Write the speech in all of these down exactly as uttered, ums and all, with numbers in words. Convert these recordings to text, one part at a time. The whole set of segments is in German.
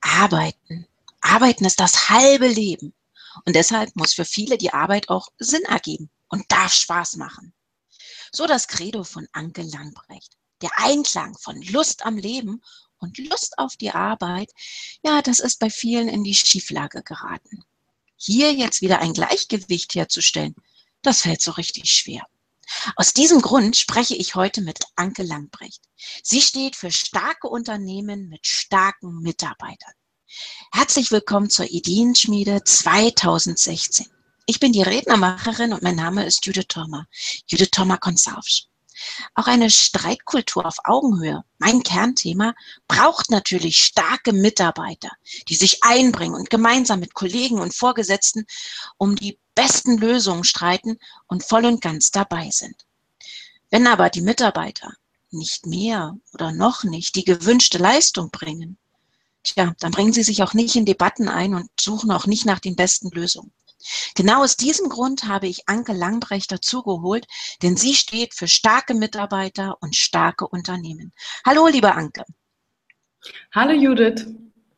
Arbeiten. Arbeiten ist das halbe Leben. Und deshalb muss für viele die Arbeit auch Sinn ergeben und darf Spaß machen. So das Credo von Anke Langbrecht. Der Einklang von Lust am Leben und Lust auf die Arbeit, ja, das ist bei vielen in die Schieflage geraten. Hier jetzt wieder ein Gleichgewicht herzustellen, das fällt so richtig schwer. Aus diesem Grund spreche ich heute mit Anke Langbrecht. Sie steht für starke Unternehmen mit starken Mitarbeitern. Herzlich willkommen zur Ideenschmiede zweitausendsechzehn. Ich bin die Rednermacherin und mein Name ist Judith Thoma, Judith Thoma Consalvsch. Auch eine Streitkultur auf Augenhöhe, mein Kernthema, braucht natürlich starke Mitarbeiter, die sich einbringen und gemeinsam mit Kollegen und Vorgesetzten um die besten Lösungen streiten und voll und ganz dabei sind. Wenn aber die Mitarbeiter nicht mehr oder noch nicht die gewünschte Leistung bringen, tja, dann bringen sie sich auch nicht in Debatten ein und suchen auch nicht nach den besten Lösungen. Genau aus diesem Grund habe ich Anke Langbrecht dazugeholt, denn sie steht für starke Mitarbeiter und starke Unternehmen. Hallo, liebe Anke. Hallo, Judith.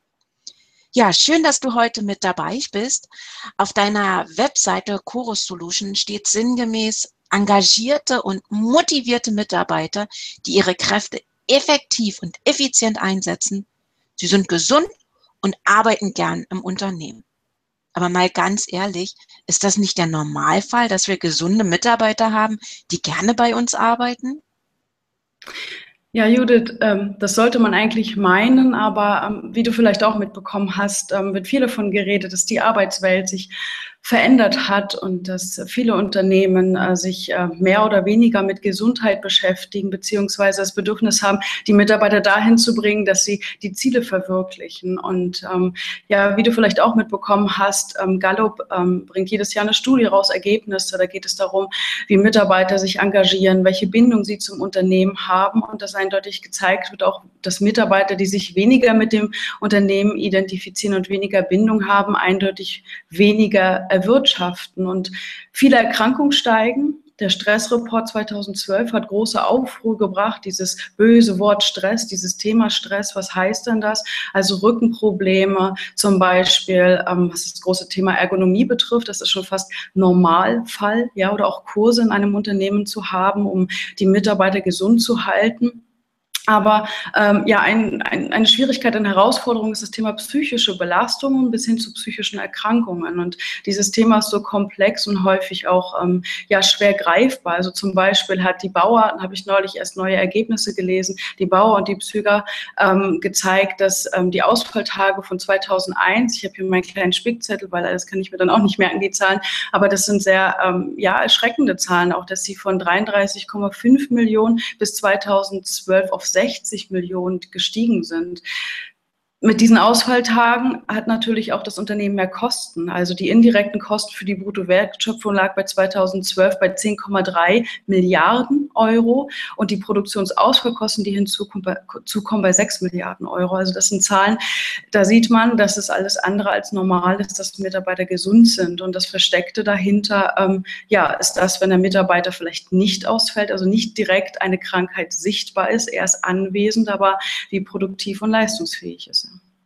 Ja, schön, dass du heute mit dabei bist. Auf deiner Webseite Chorus Solution steht sinngemäß engagierte und motivierte Mitarbeiter, die ihre Kräfte effektiv und effizient einsetzen. Sie sind gesund und arbeiten gern im Unternehmen. Aber mal ganz ehrlich, ist das nicht der Normalfall, dass wir gesunde Mitarbeiter haben, die gerne bei uns arbeiten? Ja, Judith, ähm, das sollte man eigentlich meinen, aber ähm, wie du vielleicht auch mitbekommen hast, ähm, wird viel davon geredet, dass die Arbeitswelt sich verändert hat und dass viele Unternehmen äh, sich äh, mehr oder weniger mit Gesundheit beschäftigen, beziehungsweise das Bedürfnis haben, die Mitarbeiter dahin zu bringen, dass sie die Ziele verwirklichen. Und ähm, ja, wie du vielleicht auch mitbekommen hast, ähm, Gallup ähm, bringt jedes Jahr eine Studie raus, Ergebnisse. Da geht es darum, wie Mitarbeiter sich engagieren, welche Bindung sie zum Unternehmen haben, und das eindeutig gezeigt wird auch, dass Mitarbeiter, die sich weniger mit dem Unternehmen identifizieren und weniger Bindung haben, eindeutig weniger erwirtschaften und viele Erkrankungen steigen. Der Stressreport zweitausendzwölf hat große Aufruhr gebracht, dieses böse Wort Stress, dieses Thema Stress, was heißt denn das? Also Rückenprobleme zum Beispiel, ähm, was das große Thema Ergonomie betrifft, das ist schon fast Normalfall, ja, oder auch Kurse in einem Unternehmen zu haben, um die Mitarbeiter gesund zu halten. Aber ähm, ja, ein, ein, eine Schwierigkeit, eine Herausforderung ist das Thema psychische Belastungen bis hin zu psychischen Erkrankungen. Und dieses Thema ist so komplex und häufig auch ähm, ja, schwer greifbar. Also zum Beispiel hat die Bauer, habe ich neulich erst neue Ergebnisse gelesen, die Bauer und die Psychiater ähm, gezeigt, dass ähm, die Ausfalltage von zweitausendeins, ich habe hier meinen kleinen Spickzettel, weil das kann ich mir dann auch nicht merken, die Zahlen, aber das sind sehr ähm, ja, erschreckende Zahlen, auch dass sie von dreiunddreißig Komma fünf Millionen bis zweitausendzwölf auf sechzig Millionen gestiegen sind. Mit diesen Ausfalltagen hat natürlich auch das Unternehmen mehr Kosten. Also die indirekten Kosten für die Bruttowertschöpfung lag bei zweitausendzwölf bei zehn Komma drei Milliarden Euro und die Produktionsausfallkosten, die hinzukommen, bei, bei sechs Milliarden Euro. Also das sind Zahlen, da sieht man, dass es alles andere als normal ist, dass Mitarbeiter gesund sind. Und das Versteckte dahinter, ähm, ja, ist das, wenn der Mitarbeiter vielleicht nicht ausfällt, also nicht direkt eine Krankheit sichtbar ist, er ist anwesend, aber wie produktiv und leistungsfähig ist.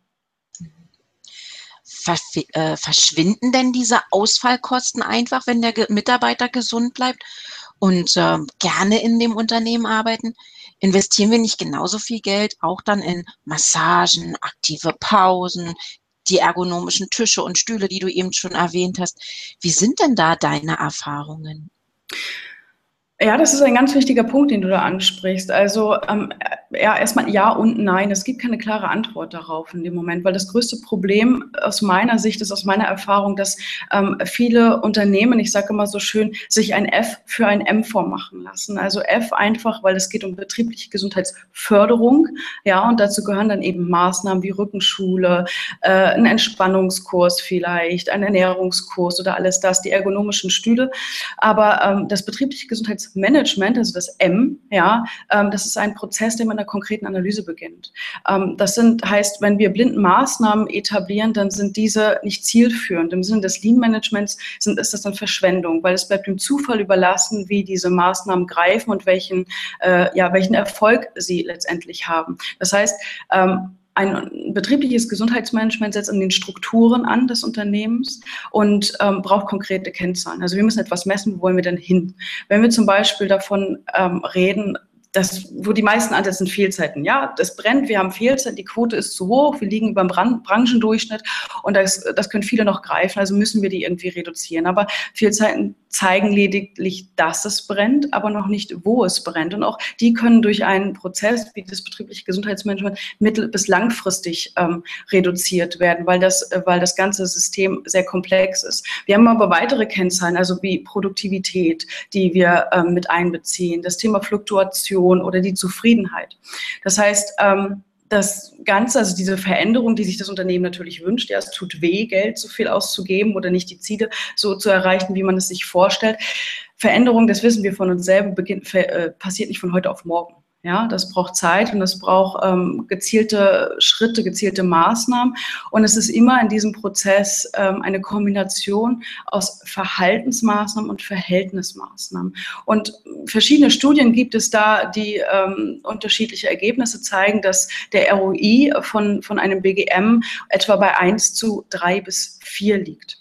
Verschwinden denn diese Ausfallkosten einfach, wenn der Mitarbeiter gesund bleibt und äh, gerne in dem Unternehmen arbeiten? Investieren wir nicht genauso viel Geld auch dann in Massagen, aktive Pausen, die ergonomischen Tische und Stühle, die du eben schon erwähnt hast? Wie sind denn da deine Erfahrungen? Ja, das ist ein ganz wichtiger Punkt, den du da ansprichst. Also ähm, ja, erstmal ja und nein. Es gibt keine klare Antwort darauf in dem Moment, weil das größte Problem aus meiner Sicht ist, aus meiner Erfahrung, dass ähm, viele Unternehmen, ich sage immer so schön, sich ein F für ein M vormachen lassen. Also F einfach, weil es geht um betriebliche Gesundheitsförderung, ja, und dazu gehören dann eben Maßnahmen wie Rückenschule, äh, ein Entspannungskurs vielleicht, ein Ernährungskurs oder alles das, die ergonomischen Stühle. Aber ähm, das betriebliche Gesundheitsmanagement, also das M, ja, ähm, das ist ein Prozess, der mit einer konkreten Analyse beginnt. Ähm, das sind, heißt, wenn wir blinden Maßnahmen etablieren, dann sind diese nicht zielführend. Im Sinne des Lean-Managements sind, ist das dann Verschwendung, weil es bleibt dem Zufall überlassen, wie diese Maßnahmen greifen und welchen, äh, ja, welchen Erfolg sie letztendlich haben. Das heißt, ähm, ein betriebliches Gesundheitsmanagement setzt an den Strukturen an des Unternehmens und ähm, braucht konkrete Kennzahlen. Also wir müssen etwas messen, wo wollen wir denn hin? Wenn wir zum Beispiel davon ähm, reden, das, wo die meisten ansetzen, Fehlzeiten. Ja, das brennt, wir haben Fehlzeiten, die Quote ist zu hoch, wir liegen über dem Bran- Branchendurchschnitt und das, das können viele noch greifen, also müssen wir die irgendwie reduzieren. Aber Fehlzeiten zeigen lediglich, dass es brennt, aber noch nicht, wo es brennt. Und auch die können durch einen Prozess wie das betriebliche Gesundheitsmanagement mittel- bis langfristig ähm, reduziert werden, weil das, äh, weil das ganze System sehr komplex ist. Wir haben aber weitere Kennzahlen, also wie Produktivität, die wir ähm, mit einbeziehen, das Thema Fluktuation oder die Zufriedenheit. Das heißt, ähm, das Ganze, also diese Veränderung, die sich das Unternehmen natürlich wünscht, ja, es tut weh, Geld so viel auszugeben oder nicht die Ziele so zu erreichen, wie man es sich vorstellt. Veränderung, das wissen wir von uns selber, beginnt, äh, passiert nicht von heute auf morgen. Ja, das braucht Zeit und das braucht ähm, gezielte Schritte, gezielte Maßnahmen. Und es ist immer in diesem Prozess ähm, eine Kombination aus Verhaltensmaßnahmen und Verhältnismaßnahmen. Und verschiedene Studien gibt es da, die ähm, unterschiedliche Ergebnisse zeigen, dass der R O I von, von einem B G M etwa bei eins zu drei bis vier liegt.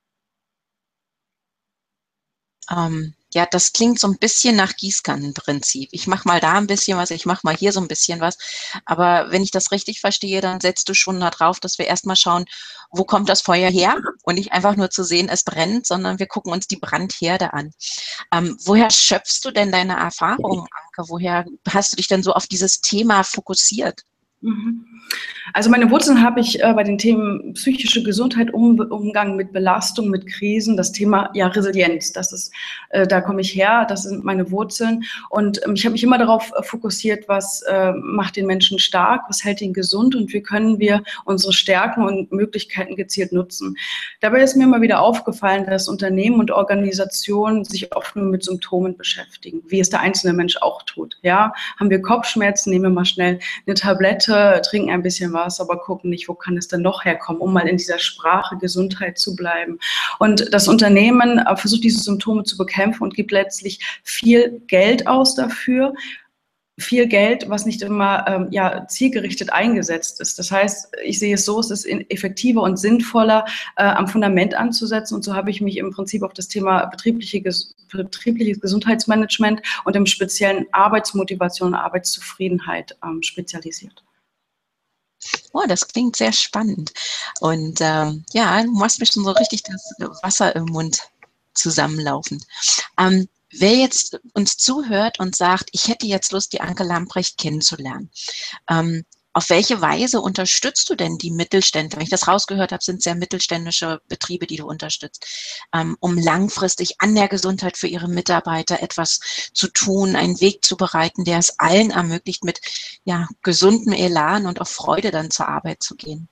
Ähm, ja, das klingt so ein bisschen nach Gießkannenprinzip. Ich mache mal da ein bisschen was, ich mache mal hier so ein bisschen was. Aber wenn ich das richtig verstehe, dann setzt du schon darauf, dass wir erstmal schauen, wo kommt das Feuer her? Und nicht einfach nur zu sehen, es brennt, sondern wir gucken uns die Brandherde an. Ähm, woher schöpfst du denn deine Erfahrungen, Anke? Woher hast du dich denn so auf dieses Thema fokussiert? Also meine Wurzeln habe ich äh, bei den Themen psychische Gesundheit, um, Umgang mit Belastung, mit Krisen, das Thema ja Resilienz. Das ist, äh, da komme ich her, das sind meine Wurzeln. Und ähm, ich habe mich immer darauf äh, fokussiert, was äh, macht den Menschen stark, was hält ihn gesund und wie können wir unsere Stärken und Möglichkeiten gezielt nutzen. Dabei ist mir immer wieder aufgefallen, dass Unternehmen und Organisationen sich oft nur mit Symptomen beschäftigen, wie es der einzelne Mensch auch tut. Ja, haben wir Kopfschmerzen, nehmen wir mal schnell eine Tablette, trinken ein bisschen was, aber gucken nicht, wo kann es denn noch herkommen, um mal in dieser Sprache Gesundheit zu bleiben. Und das Unternehmen versucht, diese Symptome zu bekämpfen und gibt letztlich viel Geld aus dafür. Viel Geld, was nicht immer ähm, ja, zielgerichtet eingesetzt ist. Das heißt, ich sehe es so, es ist effektiver und sinnvoller, äh, am Fundament anzusetzen. Und so habe ich mich im Prinzip auf das Thema betriebliche, betriebliches Gesundheitsmanagement und im speziellen Arbeitsmotivation und Arbeitszufriedenheit ähm, spezialisiert. Oh, das klingt sehr spannend. Und ähm, ja, du machst mir schon so richtig das Wasser im Mund zusammenlaufen. Ähm, wer jetzt uns zuhört und sagt, ich hätte jetzt Lust, die Anke Lamprecht kennenzulernen, ähm, auf welche Weise unterstützt du denn die Mittelständler? Wenn ich das rausgehört habe, sind es sehr mittelständische Betriebe, die du unterstützt, ähm, um langfristig an der Gesundheit für ihre Mitarbeiter etwas zu tun, einen Weg zu bereiten, der es allen ermöglicht, mit ja, gesundem Elan und auch Freude dann zur Arbeit zu gehen.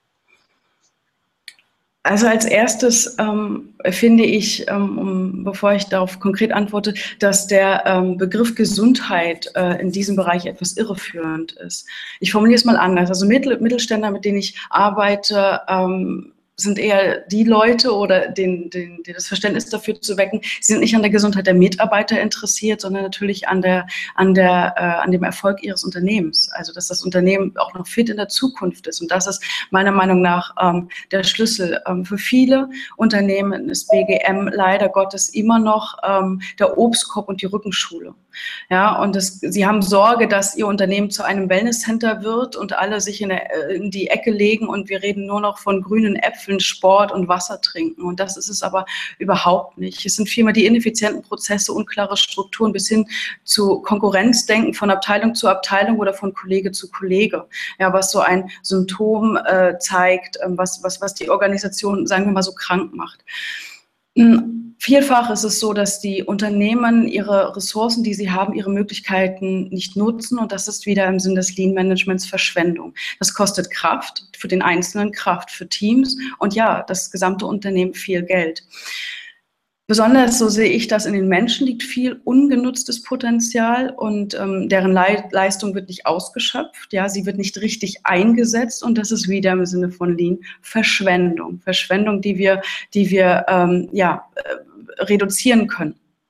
Also als erstes ähm, finde ich, ähm, um, bevor ich darauf konkret antworte, dass der ähm, Begriff Gesundheit äh, in diesem Bereich etwas irreführend ist. Ich formuliere es mal anders. Also Mittel, Mittelständler, mit denen ich arbeite, ähm, sind eher die Leute oder den, den, den das Verständnis dafür zu wecken, sie sind nicht an der Gesundheit der Mitarbeiter interessiert, sondern natürlich an, der, an, der, äh, an dem Erfolg ihres Unternehmens. Also dass das Unternehmen auch noch fit in der Zukunft ist. Und das ist meiner Meinung nach ähm, der Schlüssel. Ähm, für viele Unternehmen ist B G M leider Gottes immer noch ähm, der Obstkorb und die Rückenschule. Ja, und das, sie haben Sorge, dass ihr Unternehmen zu einem Wellnesscenter wird und alle sich in, der, in die Ecke legen und wir reden nur noch von grünen Äpfeln, Sport und Wasser trinken. Und das ist es aber überhaupt nicht. Es sind vielmehr die ineffizienten Prozesse, unklare Strukturen bis hin zu Konkurrenzdenken von Abteilung zu Abteilung oder von Kollege zu Kollege. Ja, was so ein Symptom äh, zeigt, äh, was, was, was die Organisation, sagen wir mal, so krank macht. Vielfach ist es so, dass die Unternehmen ihre Ressourcen, die sie haben, ihre Möglichkeiten nicht nutzen und das ist wieder im Sinn des Lean-Managements Verschwendung. Das kostet Kraft für den Einzelnen, Kraft für Teams und ja, das gesamte Unternehmen viel Geld. Besonders, so sehe ich das, in den Menschen liegt viel ungenutztes Potenzial und ähm, deren Le Leistung wird nicht ausgeschöpft, ja, sie wird nicht richtig eingesetzt und das ist wieder im Sinne von Lean Verschwendung. Verschwendung, die wir, die wir ähm, ja, äh, reduzieren können.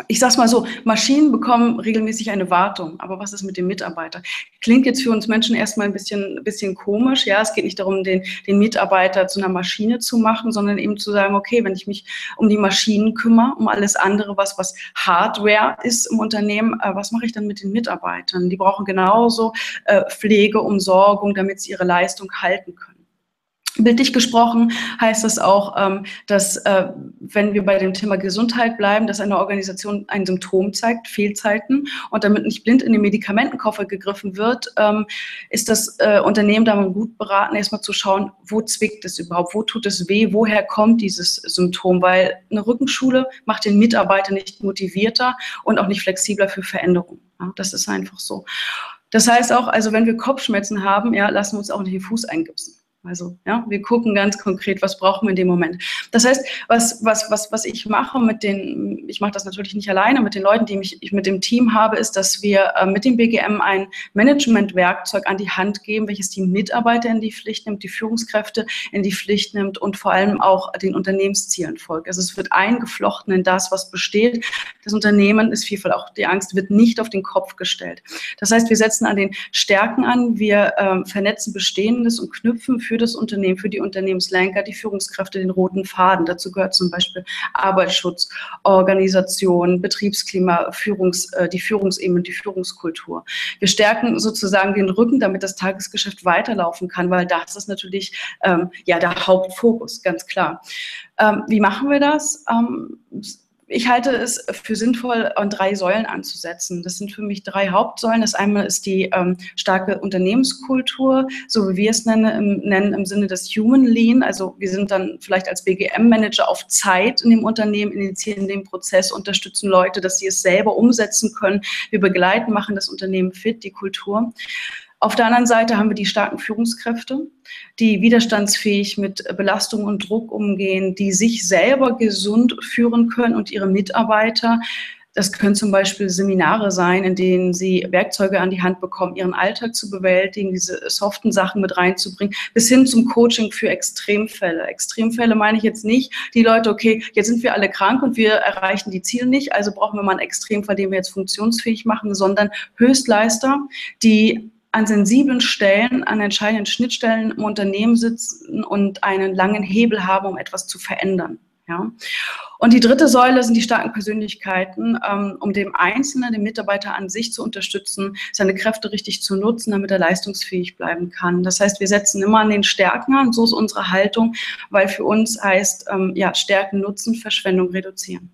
Ich sag's mal so, Maschinen bekommen regelmäßig eine Wartung, aber was ist mit dem Mitarbeiter? Klingt jetzt für uns Menschen erstmal ein bisschen, ein bisschen komisch, ja, es geht nicht darum, den, den Mitarbeiter zu einer Maschine zu machen, sondern eben zu sagen, okay, wenn ich mich um die Maschinen kümmere, um alles andere, was, was Hardware ist im Unternehmen, äh, was mache ich dann mit den Mitarbeitern? Die brauchen genauso äh, Pflege, Umsorgung, damit sie ihre Leistung halten können. Bildlich gesprochen heißt das auch, ähm, dass, äh, wenn wir bei dem Thema Gesundheit bleiben, dass eine Organisation ein Symptom zeigt, Fehlzeiten, und damit nicht blind in den Medikamentenkoffer gegriffen wird, ähm, ist das äh, Unternehmen da mal gut beraten, erstmal zu schauen, wo zwickt es überhaupt, wo tut es weh, woher kommt dieses Symptom, weil eine Rückenschule macht den Mitarbeiter nicht motivierter und auch nicht flexibler für Veränderungen. Ja, das ist einfach so. Das heißt auch, also wenn wir Kopfschmerzen haben, ja, lassen wir uns auch nicht den Fuß eingipsen. Also, ja, wir gucken ganz konkret, was brauchen wir in dem Moment. Das heißt, was, was, was, was ich mache mit den, ich mache das natürlich nicht alleine, mit den Leuten, die mich, ich mit dem Team habe, ist, dass wir äh, mit dem B G M ein Managementwerkzeug an die Hand geben, welches die Mitarbeiter in die Pflicht nimmt, die Führungskräfte in die Pflicht nimmt und vor allem auch den Unternehmenszielen folgt. Also es wird eingeflochten in das, was besteht. Das Unternehmen ist vielfach auch, die Angst wird nicht auf den Kopf gestellt. Das heißt, wir setzen an den Stärken an, wir äh, vernetzen Bestehendes und knüpfen für das Unternehmen, für die Unternehmenslenker, die Führungskräfte den roten Faden. Dazu gehört zum Beispiel Arbeitsschutz, Organisation, Betriebsklima, Führungs, äh, die Führungsebene und die Führungskultur. Wir stärken sozusagen den Rücken, damit das Tagesgeschäft weiterlaufen kann, weil das ist natürlich ähm, ja, der Hauptfokus, ganz klar. Ähm, wie machen wir das? Ähm, Ich halte es für sinnvoll, an drei Säulen anzusetzen. Das sind für mich drei Hauptsäulen. Das einmal ist die ähm, starke Unternehmenskultur, so wie wir es nennen im, nennen im Sinne des Human Lean. Also wir sind dann vielleicht als B G M-Manager auf Zeit in dem Unternehmen, initiieren den Prozess, unterstützen Leute, dass sie es selber umsetzen können. Wir begleiten, machen das Unternehmen fit, die Kultur. Auf der anderen Seite haben wir die starken Führungskräfte, die widerstandsfähig mit Belastung und Druck umgehen, die sich selber gesund führen können und ihre Mitarbeiter. Das können zum Beispiel Seminare sein, in denen sie Werkzeuge an die Hand bekommen, ihren Alltag zu bewältigen, diese soften Sachen mit reinzubringen, bis hin zum Coaching für Extremfälle. Extremfälle meine ich jetzt nicht, die Leute, okay, jetzt sind wir alle krank und wir erreichen die Ziele nicht, also brauchen wir mal einen Extremfall, den wir jetzt funktionsfähig machen, sondern Höchstleister, die an sensiblen Stellen, an entscheidenden Schnittstellen im Unternehmen sitzen und einen langen Hebel haben, um etwas zu verändern. Ja. Und die dritte Säule sind die starken Persönlichkeiten, ähm, um dem Einzelnen, den Mitarbeiter an sich zu unterstützen, seine Kräfte richtig zu nutzen, damit er leistungsfähig bleiben kann. Das heißt, wir setzen immer an den Stärken an, so ist unsere Haltung, weil für uns heißt, ähm, ja, Stärken nutzen, Verschwendung reduzieren.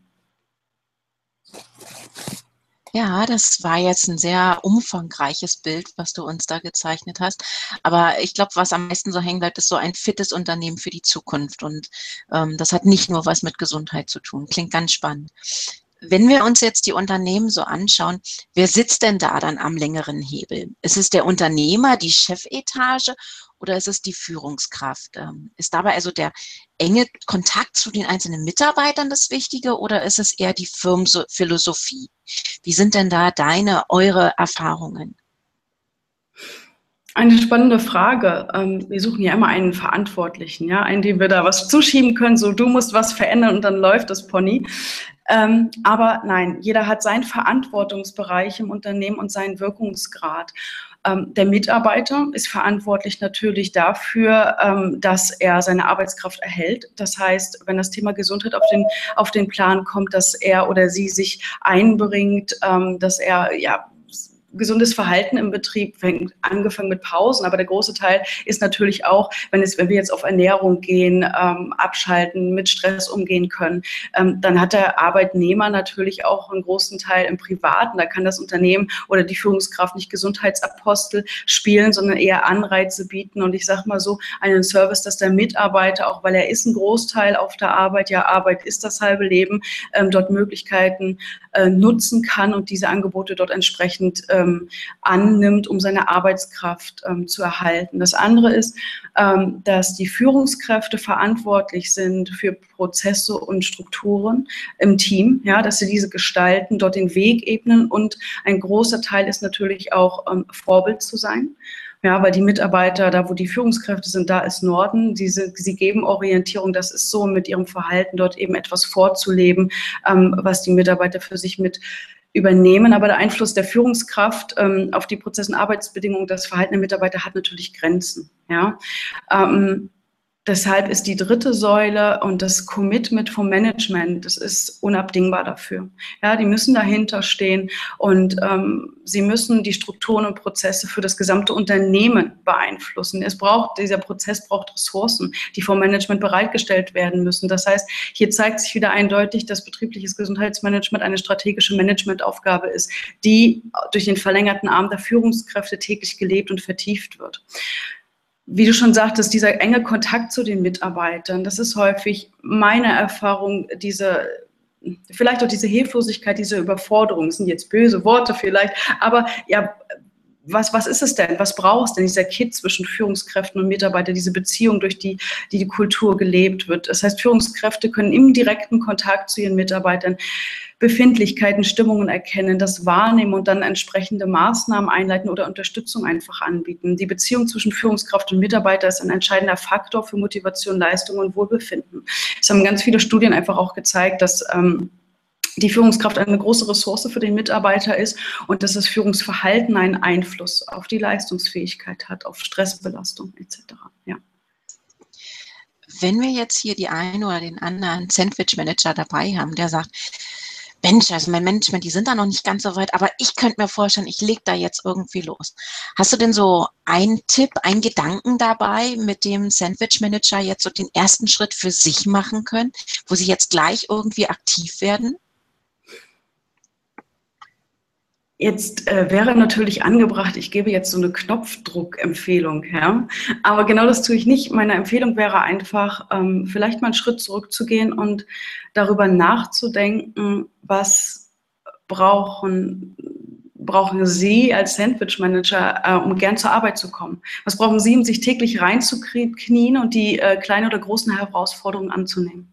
Ja, das war jetzt ein sehr umfangreiches Bild, was du uns da gezeichnet hast. Aber ich glaube, was am meisten so hängen bleibt, ist so ein fittes Unternehmen für die Zukunft. Und ähm, das hat nicht nur was mit Gesundheit zu tun. Klingt ganz spannend. Wenn wir uns jetzt die Unternehmen so anschauen, wer sitzt denn da dann am längeren Hebel? Ist es der Unternehmer, die Chefetage oder ist es die Führungskraft? Ist dabei also der enge Kontakt zu den einzelnen Mitarbeitern das Wichtige oder ist es eher die Firmenphilosophie? Wie sind denn da deine, eure Erfahrungen? Eine spannende Frage. Wir suchen ja immer einen Verantwortlichen, ja, einen, dem wir da was zuschieben können, so du musst was verändern und dann läuft das Pony. Ähm, aber nein, jeder hat seinen Verantwortungsbereich im Unternehmen und seinen Wirkungsgrad. Ähm, der Mitarbeiter ist verantwortlich natürlich dafür, ähm, dass er seine Arbeitskraft erhält. Das heißt, wenn das Thema Gesundheit auf den, auf den Plan kommt, dass er oder sie sich einbringt, ähm, dass er ja gesundes Verhalten im Betrieb, angefangen mit Pausen, aber der große Teil ist natürlich auch, wenn, es, wenn wir jetzt auf Ernährung gehen, ähm, abschalten, mit Stress umgehen können, ähm, dann hat der Arbeitnehmer natürlich auch einen großen Teil im Privaten. Da kann das Unternehmen oder die Führungskraft nicht Gesundheitsapostel spielen, sondern eher Anreize bieten. Und ich sage mal so, einen Service, dass der Mitarbeiter, auch weil er ist ein Großteil auf der Arbeit, ja, Arbeit ist das halbe Leben, ähm, dort Möglichkeiten äh, nutzen kann und diese Angebote dort entsprechend ähm, annimmt, um seine Arbeitskraft ähm, zu erhalten. Das andere ist, ähm, dass die Führungskräfte verantwortlich sind für Prozesse und Strukturen im Team, ja, dass sie diese gestalten, dort den Weg ebnen und ein großer Teil ist natürlich auch ähm, Vorbild zu sein. Ja, weil die Mitarbeiter, da wo die Führungskräfte sind, da ist Norden. Sie, sind, sie geben Orientierung, das ist so, mit ihrem Verhalten dort eben etwas vorzuleben, ähm, was die Mitarbeiter für sich mit übernehmen. Aber der Einfluss der Führungskraft ähm, auf die Prozesse und Arbeitsbedingungen, das Verhalten der Mitarbeiter hat natürlich Grenzen. Ja. Ähm, Deshalb ist die dritte Säule und das Commitment vom Management, das ist unabdingbar dafür. Ja, die müssen dahinter stehen und ähm, sie müssen die Strukturen und Prozesse für das gesamte Unternehmen beeinflussen. Es braucht, dieser Prozess braucht Ressourcen, die vom Management bereitgestellt werden müssen. Das heißt, hier zeigt sich wieder eindeutig, dass betriebliches Gesundheitsmanagement eine strategische Managementaufgabe ist, die durch den verlängerten Arm der Führungskräfte täglich gelebt und vertieft wird. Wie du schon sagtest, dieser enge Kontakt zu den Mitarbeitern, das ist häufig meine Erfahrung, diese, vielleicht auch diese Hilflosigkeit, diese Überforderung, das sind jetzt böse Worte vielleicht, aber ja, was, was ist es denn? Was brauchst denn dieser Kit zwischen Führungskräften und Mitarbeitern, diese Beziehung, durch die, die die Kultur gelebt wird? Das heißt, Führungskräfte können im direkten Kontakt zu ihren Mitarbeitern Befindlichkeiten, Stimmungen erkennen, das wahrnehmen und dann entsprechende Maßnahmen einleiten oder Unterstützung einfach anbieten. Die Beziehung zwischen Führungskraft und Mitarbeiter ist ein entscheidender Faktor für Motivation, Leistung und Wohlbefinden. Es haben ganz viele Studien einfach auch gezeigt, dass ähm, die Führungskraft eine große Ressource für den Mitarbeiter ist und dass das Führungsverhalten einen Einfluss auf die Leistungsfähigkeit hat, auf Stressbelastung et cetera. Ja. Wenn wir jetzt hier die einen oder den anderen Sandwich-Manager dabei haben, der sagt, Mensch, also mein Management, die sind da noch nicht ganz so weit, aber ich könnte mir vorstellen, ich lege da jetzt irgendwie los. Hast du denn so einen Tipp, einen Gedanken dabei, mit dem Sandwich-Manager jetzt so den ersten Schritt für sich machen können, wo sie jetzt gleich irgendwie aktiv werden? Jetzt äh, wäre natürlich angebracht, ich gebe jetzt so eine Knopfdruck-Empfehlung, ja? Aber genau das tue ich nicht. Meine Empfehlung wäre einfach, ähm, vielleicht mal einen Schritt zurückzugehen und darüber nachzudenken, was brauchen, brauchen Sie als Sandwich-Manager, äh, um gern zur Arbeit zu kommen? Was brauchen Sie, um sich täglich reinzuknien und die äh, kleinen oder großen Herausforderungen anzunehmen?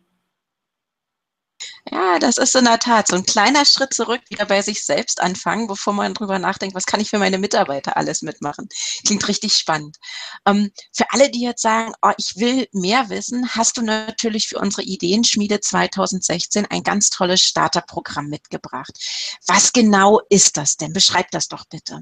Ja, das ist in der Tat so ein kleiner Schritt zurück, wieder bei sich selbst anfangen, bevor man drüber nachdenkt, was kann ich für meine Mitarbeiter alles mitmachen. Klingt richtig spannend. Ähm, für alle, die jetzt sagen, oh, ich will mehr wissen, hast du natürlich für unsere Ideenschmiede zwanzig sechzehn ein ganz tolles Starterprogramm mitgebracht. Was genau ist das denn? Beschreib das doch bitte.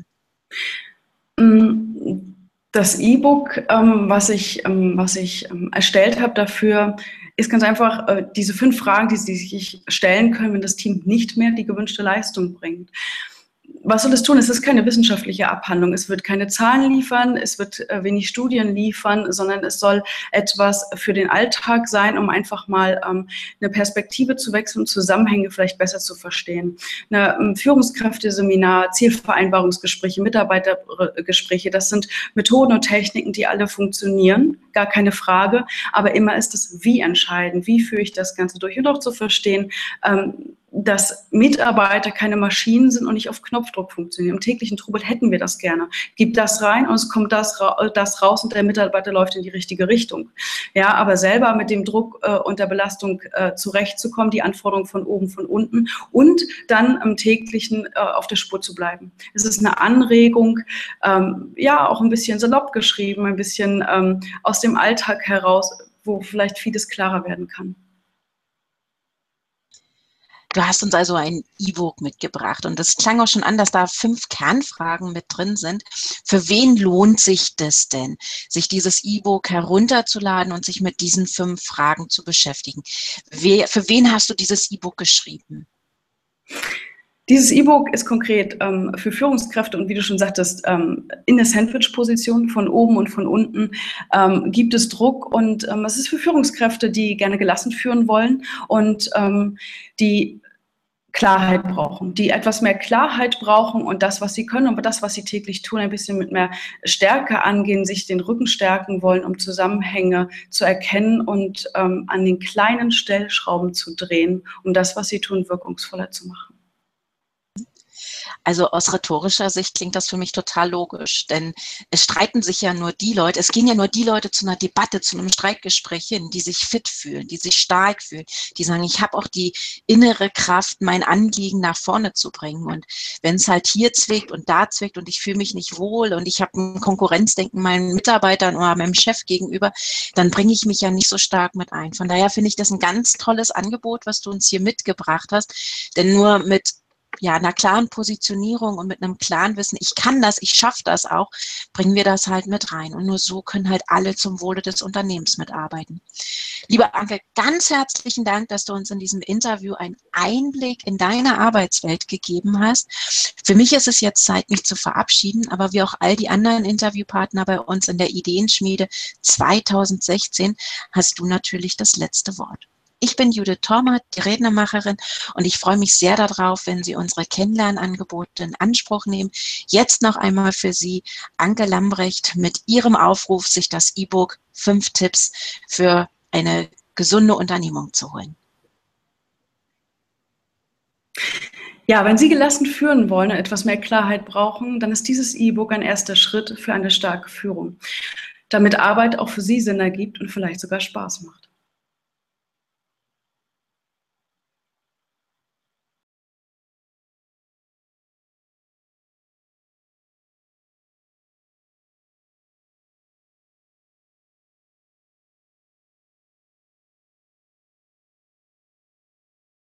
Das E-Book, ähm, was ich, ähm, was ich ähm, erstellt habe dafür, ist ganz einfach äh, diese fünf Fragen, die Sie sich stellen können, wenn das Team nicht mehr die gewünschte Leistung bringt. Was soll es tun? Es ist keine wissenschaftliche Abhandlung. Es wird keine Zahlen liefern, es wird äh, wenig Studien liefern, sondern es soll etwas für den Alltag sein, um einfach mal ähm, eine Perspektive zu wechseln und Zusammenhänge vielleicht besser zu verstehen. Eine ähm, Führungskräfteseminar, Zielvereinbarungsgespräche, Mitarbeitergespräche, das sind Methoden und Techniken, die alle funktionieren, gar keine Frage. Aber immer ist das Wie entscheidend. Wie führe ich das Ganze durch? Und auch zu verstehen, ähm, dass Mitarbeiter keine Maschinen sind und nicht auf Knopfdruck funktionieren. Im täglichen Trubel hätten wir das gerne. Gib das rein und es kommt das, ra das raus und der Mitarbeiter läuft in die richtige Richtung. Ja, aber selber mit dem Druck äh, und der Belastung äh, zurechtzukommen, die Anforderungen von oben, von unten und dann im täglichen äh, auf der Spur zu bleiben. Es ist eine Anregung, ähm, ja, auch ein bisschen salopp geschrieben, ein bisschen ähm, aus dem Alltag heraus, wo vielleicht vieles klarer werden kann. Du hast uns also ein E-Book mitgebracht und das klang auch schon an, dass da fünf Kernfragen mit drin sind. Für wen lohnt sich das denn, sich dieses E-Book herunterzuladen und sich mit diesen fünf Fragen zu beschäftigen? Wer, für wen hast du dieses E-Book geschrieben? Dieses E-Book ist konkret ähm, für Führungskräfte und wie du schon sagtest, ähm, in der Sandwich-Position von oben und von unten ähm, gibt es Druck und ähm, es ist für Führungskräfte, die gerne gelassen führen wollen und ähm, die Klarheit brauchen, die etwas mehr Klarheit brauchen und das, was sie können und das, was sie täglich tun, ein bisschen mit mehr Stärke angehen, sich den Rücken stärken wollen, um Zusammenhänge zu erkennen und ähm, an den kleinen Stellschrauben zu drehen, um das, was sie tun, wirkungsvoller zu machen. Also aus rhetorischer Sicht klingt das für mich total logisch, denn es streiten sich ja nur die Leute, es gehen ja nur die Leute zu einer Debatte, zu einem Streitgespräch hin, die sich fit fühlen, die sich stark fühlen, die sagen, ich habe auch die innere Kraft, mein Anliegen nach vorne zu bringen. Und wenn es halt hier zwickt und da zwickt und ich fühle mich nicht wohl und ich habe ein Konkurrenzdenken meinen Mitarbeitern oder meinem Chef gegenüber, dann bringe ich mich ja nicht so stark mit ein. Von daher finde ich das ein ganz tolles Angebot, was du uns hier mitgebracht hast, denn nur mit ja, einer klaren Positionierung und mit einem klaren Wissen, ich kann das, ich schaffe das auch, bringen wir das halt mit rein. Und nur so können halt alle zum Wohle des Unternehmens mitarbeiten. Lieber Anke, ganz herzlichen Dank, dass du uns in diesem Interview einen Einblick in deine Arbeitswelt gegeben hast. Für mich ist es jetzt Zeit, mich zu verabschieden, aber wie auch all die anderen Interviewpartner bei uns in der Ideenschmiede zweitausendsechzehn hast du natürlich das letzte Wort. Ich bin Judith Tormert, die Rednermacherin, und ich freue mich sehr darauf, wenn Sie unsere Kennenlernangebote in Anspruch nehmen. Jetzt noch einmal für Sie Anke Lambrecht mit ihrem Aufruf, sich das E-Book fünf Tipps für eine gesunde Unternehmung zu holen. Ja, wenn Sie gelassen führen wollen und etwas mehr Klarheit brauchen, dann ist dieses E-Book ein erster Schritt für eine starke Führung, damit Arbeit auch für Sie Sinn ergibt und vielleicht sogar Spaß macht.